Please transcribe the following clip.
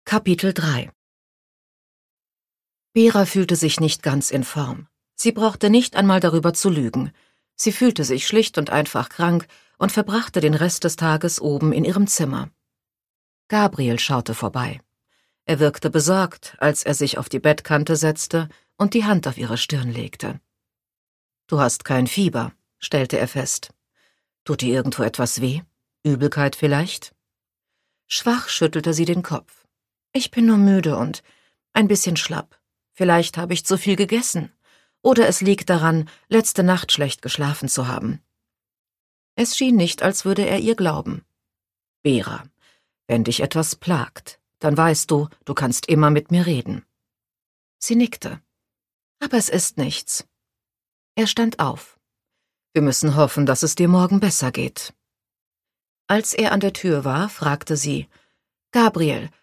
Kapitel 3. Vera fühlte sich nicht ganz in Form. Sie brauchte nicht einmal darüber zu lügen. Sie fühlte sich schlicht und einfach krank und verbrachte den Rest des Tages oben in ihrem Zimmer. Gabriel schaute vorbei. Er wirkte besorgt, als er sich auf die Bettkante setzte und die Hand auf ihre Stirn legte. »Du hast kein Fieber«, stellte er fest. »Tut dir irgendwo etwas weh? Übelkeit vielleicht?« Schwach schüttelte sie den Kopf. »Ich bin nur müde und ein bisschen schlapp. Vielleicht habe ich zu viel gegessen. Oder es liegt daran, letzte Nacht schlecht geschlafen zu haben.« Es schien nicht, als würde er ihr glauben. »Vera, wenn dich etwas plagt, dann weißt du, du kannst immer mit mir reden.« Sie nickte. »Aber es ist nichts.« Er stand auf. »Wir müssen hoffen, dass es dir morgen besser geht.« Als er an der Tür war, fragte sie, »Gabriel,